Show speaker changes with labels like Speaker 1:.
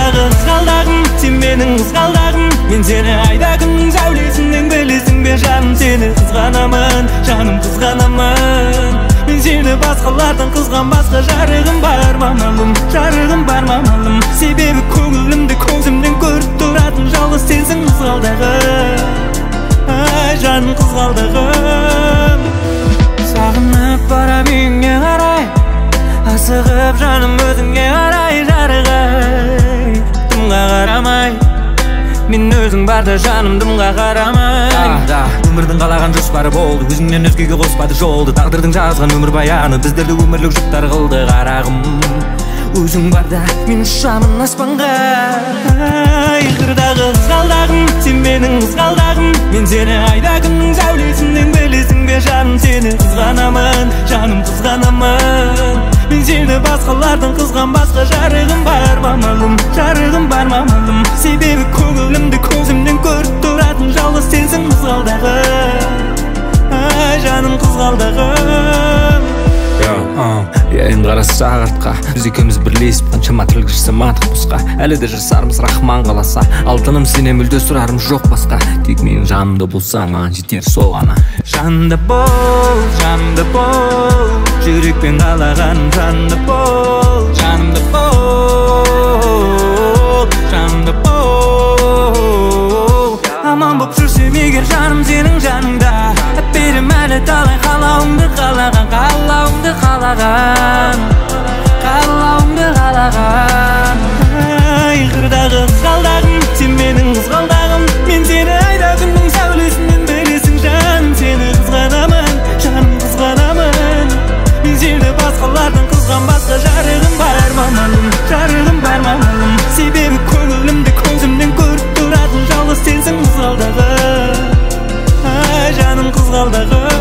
Speaker 1: қырдағы қызғалдағым, сен менің қызғалдағым. Мен сені айда күннің сәулесінен білесің бе жаным, сені қызғанамын, жаным қызғанамын. Мен сені басқалардан қызғанбасқа жарығым бар мамалым, жарығым бар мамалым. Себебі көңілімді көзімнен көріп тұратын жалғыз сенсің қызғалдағым, ай жаным қызғалдағым. Сағынып барам үйіңе қарай, асығып жаным өзіңе қарай жарығай. Дымға қарамай, мен өзің барда жаным дымға қарамай. Өмірдің қалаған жоспары болды, өзіңнен өзгеге қоспады жолды. Тағдырдың жазған өмір баяны біздерді өмірлік жұптар қылды қарағым. Өзің барда мен ұшамын аспанға, ай қырдағы қызғалдағым, сен менің қызғалдағым. Мен сені айда күннің сәулесінен білесің бе жаным, сені қызғанамын, жаным қызғанамын. Мен сені басқалардан қызғанбасқа жарығым бар мамалым, жарығым бар мамалым. Себебі көңілімді көзімнен көріп тұратын жалғыз сенсің қызғалдағым, ай жаным қызғалдағым.
Speaker 2: Енді қарасы сағатқа, біз екеуміз бірлесіп қаншама тірлік жасамадық босқа. Әлі де жасармыз рахман қаласа, алтыным сенен мүлде сұрарым жоқ басқа. Тек менің жанымда болсаң маған жетер сол ғана.
Speaker 1: Жанымда бол, жанымда бол, жүрекпен қалағаным жанымда бол, жанымда бол, жанымда бол. Аман боп жүрсем егер жаным сенің жаныңда, берем әлі талай қалауыңды қалаған, қалауыңды қалаған, қалауыңды қалаған. Ай қырдағы қызғалдағым, сен менің қызғалдағым. Мен сені айда күннің сәулесінен білесің жаным, сені қызғанамын, жаным қызғанамын. Мен сені басқалардан қызғанбасқа жарығым бар мамалым, жарығым бар мамалым. Себебі көңілімді көзімнен көріп тұратын жалғыз сенсің қызғалдағым, ай жаным қызғалдағым.